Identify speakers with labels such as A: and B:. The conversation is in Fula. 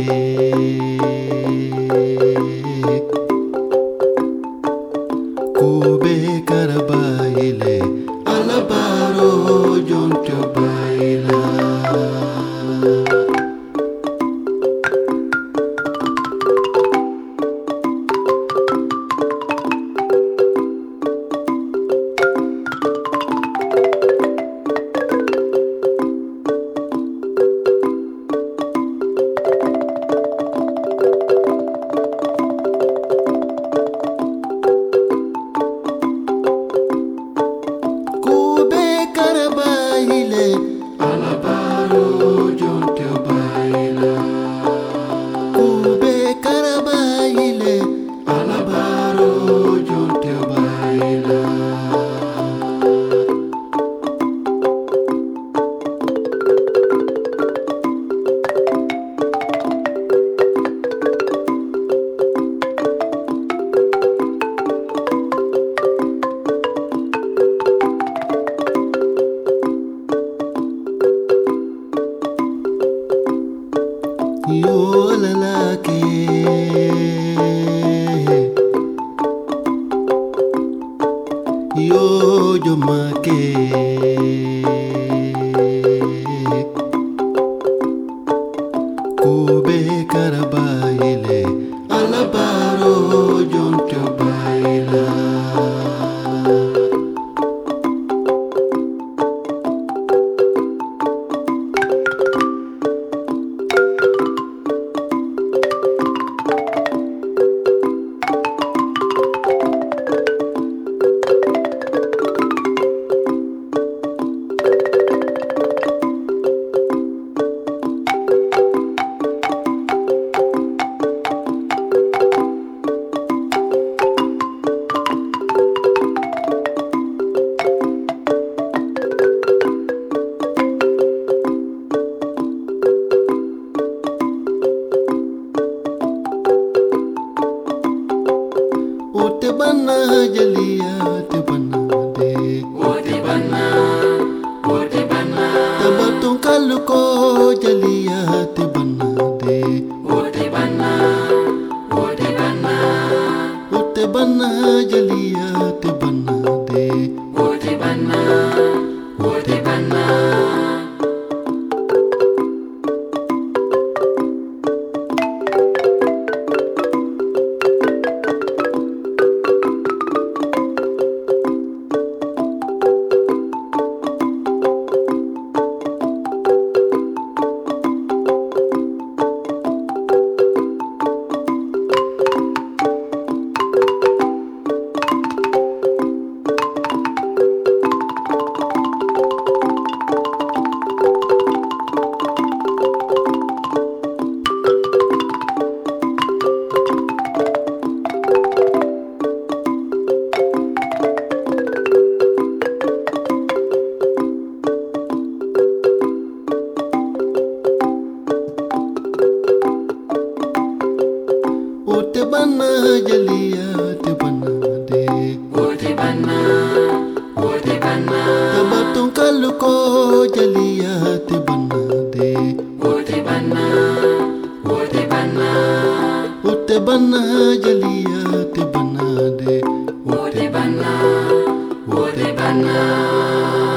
A: kube karabaile alabaro jonto baila yo lalaki yo jomake kube karabaile alabaro jonto baila Ote banna jaliya te banna de Ote banna tabatun kalu ko jaliya te banna de Ote banna jaliya te banna de Ote banna Ote banna jaliya te banna de Ote banna tabatun kalu ko jaliya te banna de Ote banna jaliya te banna de Ote banna